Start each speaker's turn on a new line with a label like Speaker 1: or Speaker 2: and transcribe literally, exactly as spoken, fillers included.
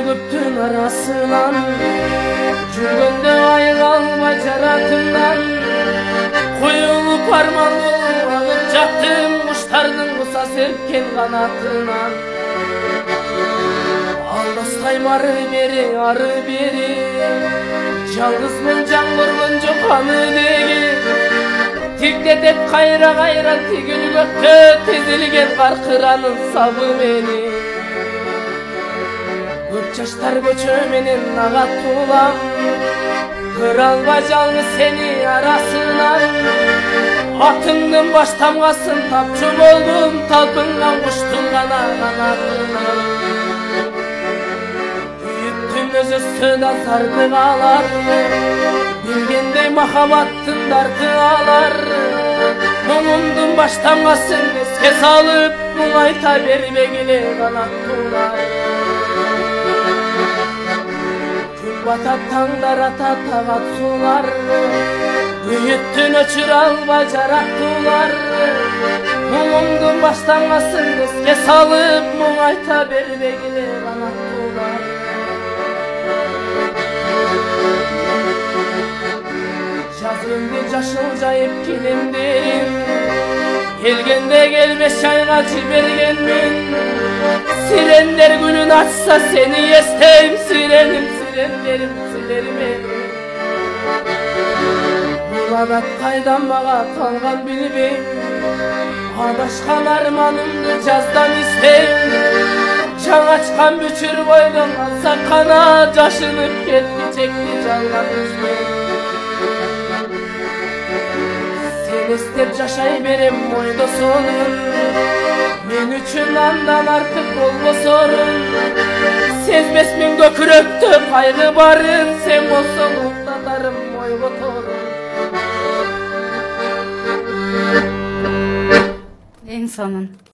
Speaker 1: көптүн арасынан жүргөндө айыга албай жаратымдан коюлуп арман болуп агып жаттым куштардын куса серпкен канатынан алдаскайм ары бери ары бери жалгызмын жан көргөн жок аны деги тигдетет кайра кайра тигил көктө тизилген каркыранын сабы мени көп жаштар көчө менен агат улам кыра албай жалгыз сени арасынан атыңдын баш тамгасын тапчу болдум талпынган куштун гана канатынан күйүктүн өзөсү да сардык алар билгендей махабаттын дарты алар моңумдун баш тамгасын эске салып муңайта бербегиле канаттуулар күн батат таңдар атат агат суулар күйүттүн өчүрө албай жараттуулар моңумдун баш тамгасын эске салып муңайта бербегиле канаттуулар жазгенде жашыл жайып килемдерим келгенде келбеш айга жибергенмин сирендер күнүн ачса сени эстейм сиреним сирендерим силермен бул анат кайдан мага калган билбейм адашкан арманымды жаздан издейм жаңы ачкан бүчүр бойдон алсак гана жашынып келгичекти жалган үзбейм эстеп жашай берем ойдо сонун мен үчүн андан артык болбосорун сезбесмин көкүрөктө кайгы барын сен болсоң уктатарым ойготорун
Speaker 2: En sonun.